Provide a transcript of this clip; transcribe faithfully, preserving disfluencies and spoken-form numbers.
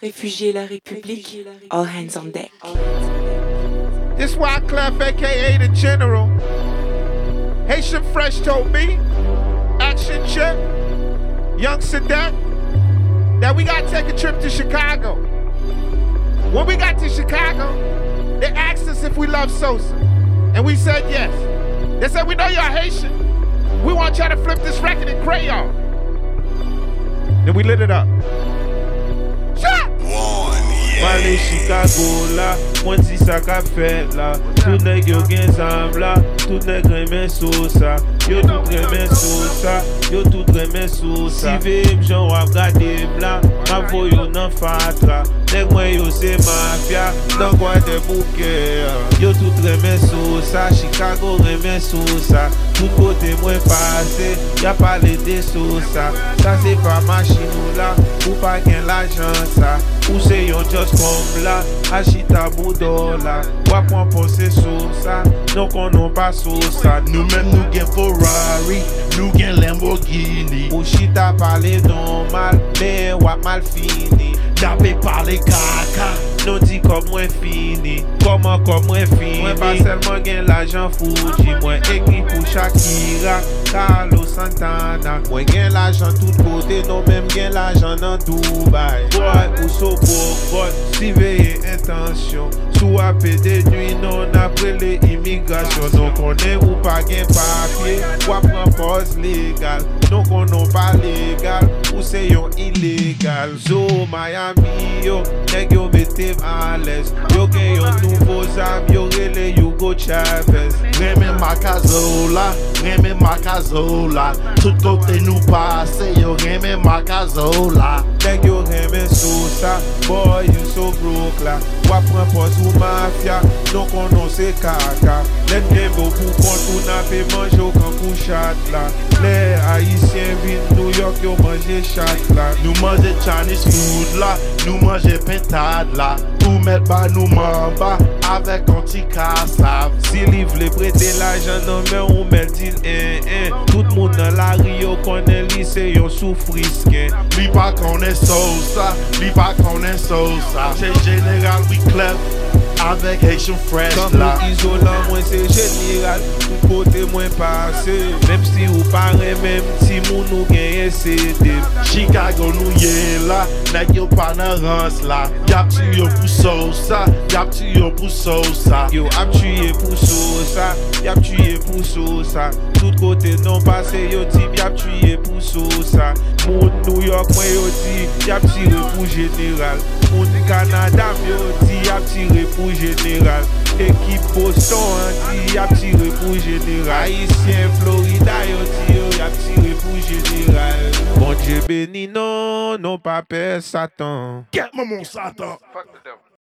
Réfugiés la République, all hands on deck. This Wyclef, aka the General. Haitian Fresh told me, Action Chip, Young Sadet, that we gotta take a trip to Chicago. When we got to Chicago, they asked us if we love Sosa, and we said yes. They said, we know you're Haitian. We want y'all to flip this record in crayon. Then we lit it up. Shut! Mali Chicago la, mwen di sa ka fet la. Tout nèg yo gen zam la, tout nèg remen Sosa. Yo tout remen Sosa, yo tout remen Sosa. Si ve m jan wap gade m la, ma vo yo nan fatra. Nèg mwen yo se mafia, nan kwa de bouke. Yo tout remen Sosa, Chicago remen Sosa. Tout kote mwen pase, ya pale de Sosa. Sa se pa machinou la, ou pa gen l'ajan sa. Ou se yon just kom la, achita boudola. Wap wan pose Sosa, non konon pa Sosa. Nou men nou gen Ferrari, nou gen Lamborghini. Ou chita pale normal, men wap mal fini. Dape pale kaka, non di kom mwen fini. Koman kom mwen fini. Mwen pa selman gen l'ajan Fuji. Mwen ekri pou Shakira, Carlos Santana. Mwen gen l'ajan tout kote, non men gen l'ajan nan Dubai. Boy ou so boy, si veye intensyon. Sou apè de nui non apre le imigrasyon. Non konen ou pa gen papye, wap pran pos legal. Non konon pa legal, ou se yon ilegal. Zo Miami yo, neg yo metem a les. Yo gen yon nouvo zam, yo rele Hugo Chavez. Reme Makazola, reme Makazola. Tout kote nou pase, yo reme Makazola. Neg yo reme Sosa, boy you so broke la. Wap pran pos ou mafia, non konon se kaka. Let gen bo pou kont ou na pe manjo kan pou chat la. Le Haitien vin New York yo manje chat la. Nou manje Chinese food la, nou manje pentade la. Ou met ba nou mamba, avek anti-kassav. Si li vle prete l'ajan nan men ou met dil en en. Tout moun nan la Rio konen li se yon soufrisken. Li pa konen Sosa, li pa konen Sosa. Se General Wyclef, avek Haitian Fresh Kan la. pou isolant mwen se General, tout kote mwen pase. Mem si ou pare mem ti moun nou genye sede. Chicago nou ye la, nèg yo pa nan rans la. Yap ti yo pou Sosa, yap ti yo pou Sosa. Yo ap tuye pou Sosa, yap tuye pou Sosa. Tout kote non pase yo di yap tuye pou Sosa. Moun New York mwen yo di yap tire pou General. Moun Canada yo di yap tire pou General. Ekip Boston di yap tire pou General. Haitien Florida yo di yo yap tire pou General. Bon Dieu béni non, non pas père Satan. Get my mon Satan. Fuck the devil.